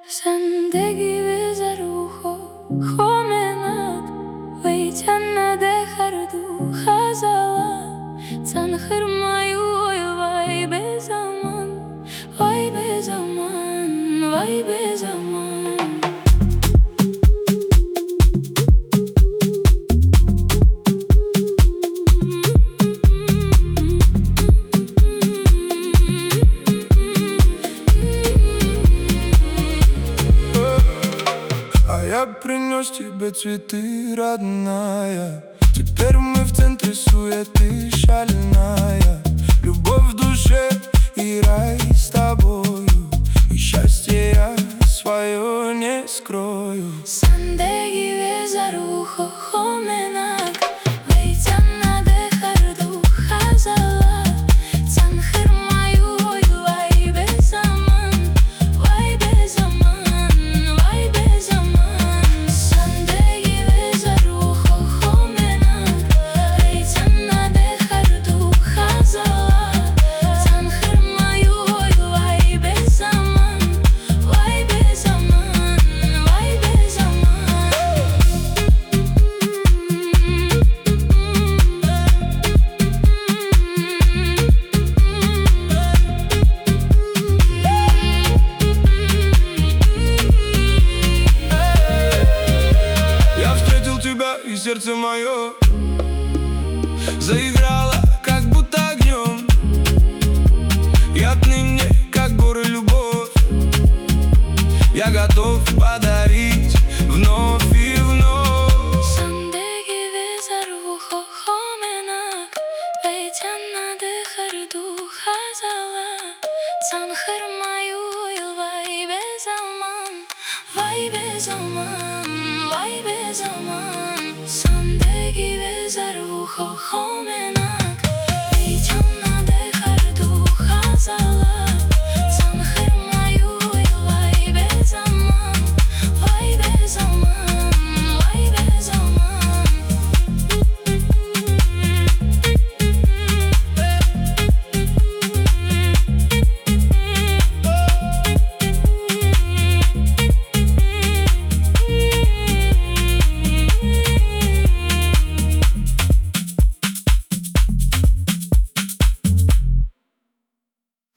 زندگی بذار و خامنات ويتنا دخر دو خزالا تنخر مايو واي بزمان واي بزمان واي بزمان Я принес тебе цветы, родная. Теперь мы в центре суеты шальная. Любовь в душе и рай с тобою, и счастье я свое не скрою. Зندگی بذار و خامنات ويتنا دخر دو خزالا تنخر مايو واي بزمان واي بزمان واي بزمان زندگی بذار و خامنات ويتنا دخر دو خزالا تنخر مايو واي بزمان واي بزمان واي بزمان Я встретил тебя, и сердце мое заиграло, как будто огнем. И отныне, как горы, любовь я готов подарить вновь и вновь. زندگی بذار و خامنات ويتنا دخر دو خزالا تنخر مايو واي بزمان واي بزمان واي بزمان زندگی بذار و خامنات ويتنا